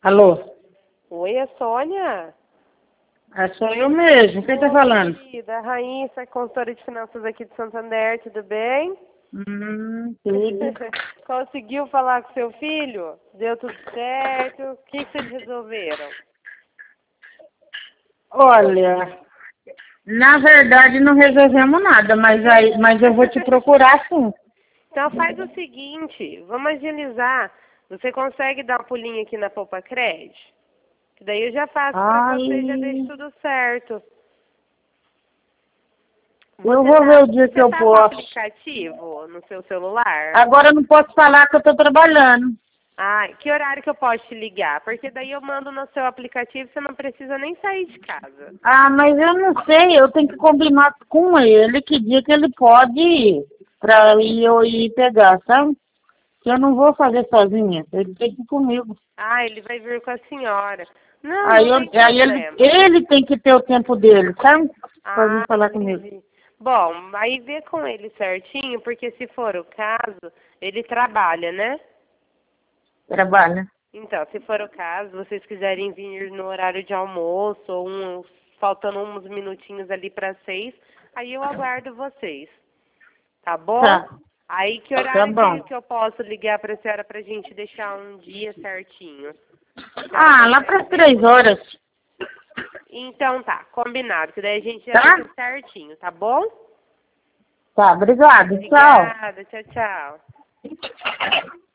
Alô? Oi, é Sônia? Sou eu mesmo. Quem tá falando? Querida, Raíssa, consultora de finanças aqui de Santander, tudo bem? Tudo. Conseguiu falar com seu filho? Deu tudo certo? O que vocês resolveram? Olha, na verdade não resolvemos nada, mas eu vou te procurar sim. Então faz o seguinte, vamos agilizar. Você consegue dar um pulinho aqui na Poupa Cred? Que daí eu já faço pra você e já deixo tudo certo. Eu vou ver o dia que eu Você tá com o posso. aplicativo no seu celular? Agora eu não posso falar que eu tô trabalhando. Ah, que horário que eu posso te ligar? Porque daí eu mando no seu aplicativo, você não precisa nem sair de casa. Mas eu não sei, eu tenho que combinar com ele que dia que ele pode ir pra eu ir pegar, sabe? Que eu não vou fazer sozinha, ele tem que ir comigo. Ah, ele vai vir com a senhora. Não, não tem Aí problema. ele tem que ter o tempo dele, sabe? Pra vir Ah, falar comigo. entendi. Bom, aí vê com ele certinho, porque se for o caso, ele trabalha, né? Trabalha. Então, se for o caso, vocês quiserem vir no horário de almoço, ou faltando uns minutinhos ali para 6, aí eu aguardo vocês. Tá bom? Tá. Aí que Tá horário bom. que eu posso ligar para a senhora pra gente deixar um dia certinho? Lá para 3 horas. Então tá, combinado, que daí a gente já Tá? deixa certinho, tá bom? Tá, obrigado. Tchau. Obrigada, tchau, tchau.